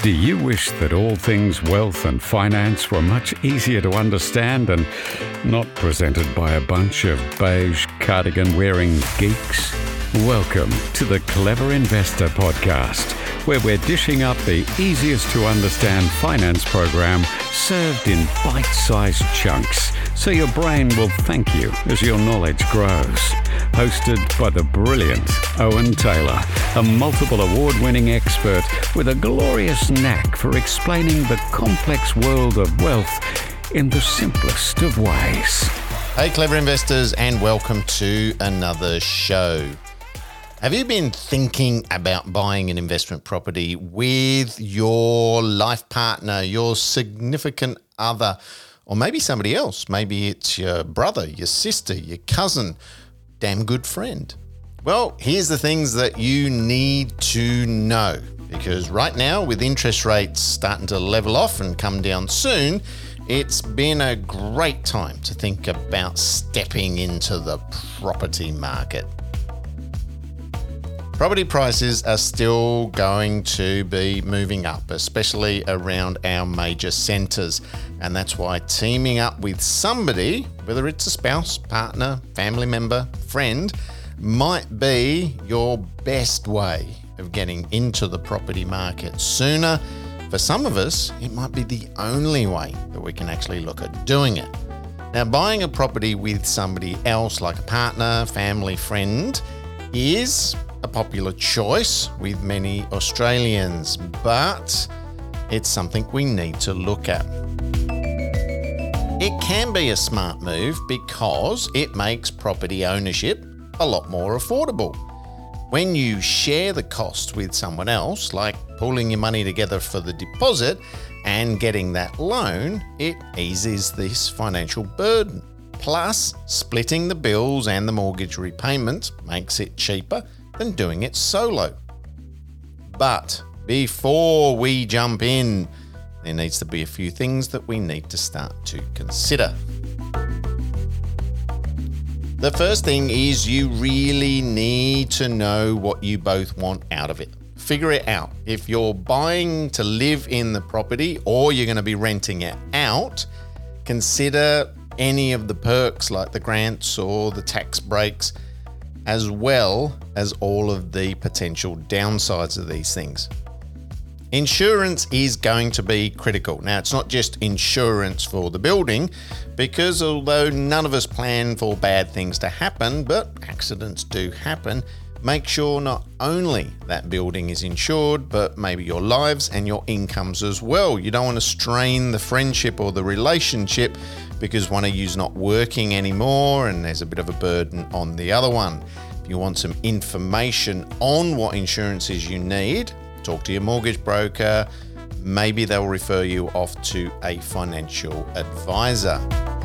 Do you wish that all things wealth and finance were much easier to understand and not presented by a bunch of beige cardigan-wearing geeks? Welcome to the Clever Investor Podcast, where we're dishing up the easiest to understand finance program served in bite-sized chunks, so your brain will thank you as your knowledge grows. Hosted by the brilliant Owen Taylor, a multiple award-winning expert with a glorious knack for explaining the complex world of wealth in the simplest of ways. Hey, clever investors, and welcome to another show. Have you been thinking about buying an investment property with your life partner, your significant other, or maybe somebody else? Maybe it's your brother, your sister, your cousin, damn good friend. Well, here's the things that you need to know, because right now, with interest rates starting to level off and come down soon, it's been a great time to think about stepping into the property market. Property prices are still going to be moving up, especially around our major centres. And that's why teaming up with somebody, whether it's a spouse, partner, family member, friend, might be your best way of getting into the property market sooner. For some of us, it might be the only way that we can actually look at doing it. Now, buying a property with somebody else, like a partner, family, friend, is a popular choice with many Australians, but it's something we need to look at. It can be a smart move because it makes property ownership a lot more affordable. When you share the cost with someone else, like pooling your money together for the deposit and getting that loan, it eases this financial burden. Plus, splitting the bills and the mortgage repayment makes it cheaper than doing it solo. But before we jump in, there needs to be a few things that we need to start to consider. The first thing is you really need to know what you both want out of it. Figure it out. If you're buying to live in the property or you're going to be renting it out, consider any of the perks like the grants or the tax breaks, as well as all of the potential downsides of these things. Insurance is going to be critical. Now, it's not just insurance for the building, because although none of us plan for bad things to happen, but accidents do happen, make sure not only that building is insured, but maybe your lives and your incomes as well. You don't want to strain the friendship or the relationship because one of you's not working anymore and there's a bit of a burden on the other one. If you want some information on what insurances you need, talk to your mortgage broker. Maybe they'll refer you off to a financial advisor.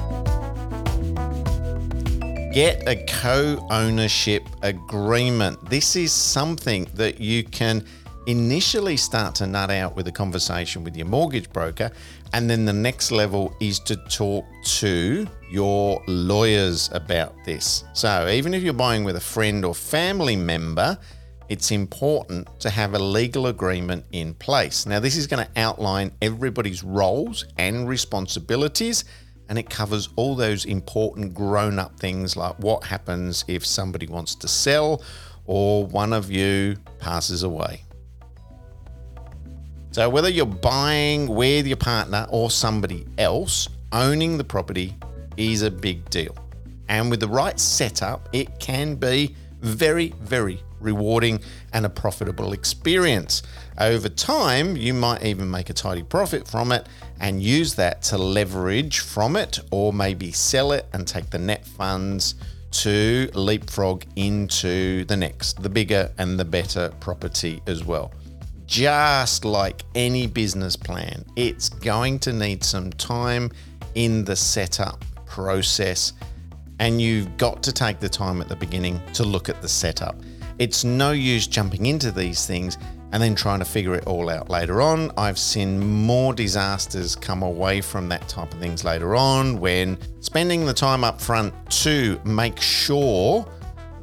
Get a co-ownership agreement. This is something that you can initially start to nut out with a conversation with your mortgage broker, and then the next level is to talk to your lawyers about this. So even if you're buying with a friend or family member, it's important to have a legal agreement in place. Now, this is going to outline everybody's roles and responsibilities, and it covers all those important grown-up things like what happens if somebody wants to sell or one of you passes away. So whether you're buying with your partner or somebody else, owning the property is a big deal. And with the right setup, it can be very, very rewarding and a profitable experience. Over time, you might even make a tidy profit from it and use that to leverage from it, or maybe sell it and take the net funds to leapfrog into the next, the bigger and the better property as well. Just like any business plan, it's going to need some time in the setup process, and you've got to take the time at the beginning to look at the setup. It's no use jumping into these things and then trying to figure it all out later on. I've seen more disasters come away from that type of things later on, when spending the time up front to make sure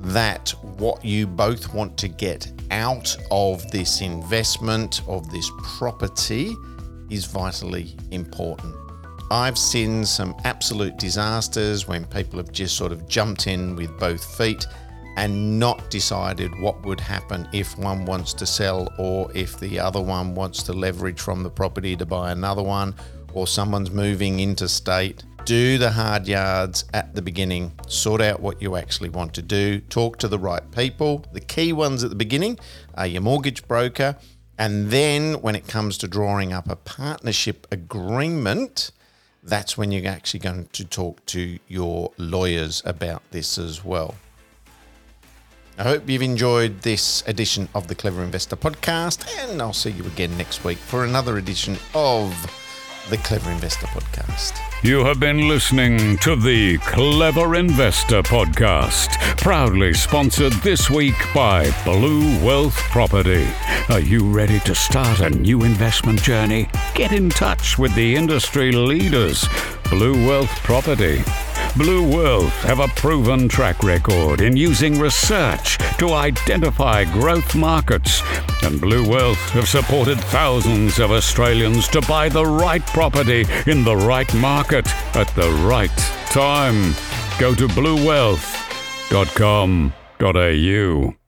that what you both want to get out of this investment, of this property, is vitally important. I've seen some absolute disasters when people have just sort of jumped in with both feet and not decided what would happen if one wants to sell, or if the other one wants to leverage from the property to buy another one, or someone's moving interstate. Do the hard yards at the beginning. Sort out what you actually want to do. Talk to the right people. The key ones at the beginning are your mortgage broker. And then when it comes to drawing up a partnership agreement, that's when you're actually going to talk to your lawyers about this as well. I hope you've enjoyed this edition of the Clever Investor Podcast, and I'll see you again next week for another edition of the Clever Investor Podcast. You have been listening to the Clever Investor Podcast, proudly sponsored this week by Blue Wealth Property. Are you ready to start a new investment journey? Get in touch with the industry leaders, Blue Wealth Property. Blue Wealth have a proven track record in using research to identify growth markets, and Blue Wealth have supported thousands of Australians to buy the right property in the right market at the right time. Go to bluewealth.com.au.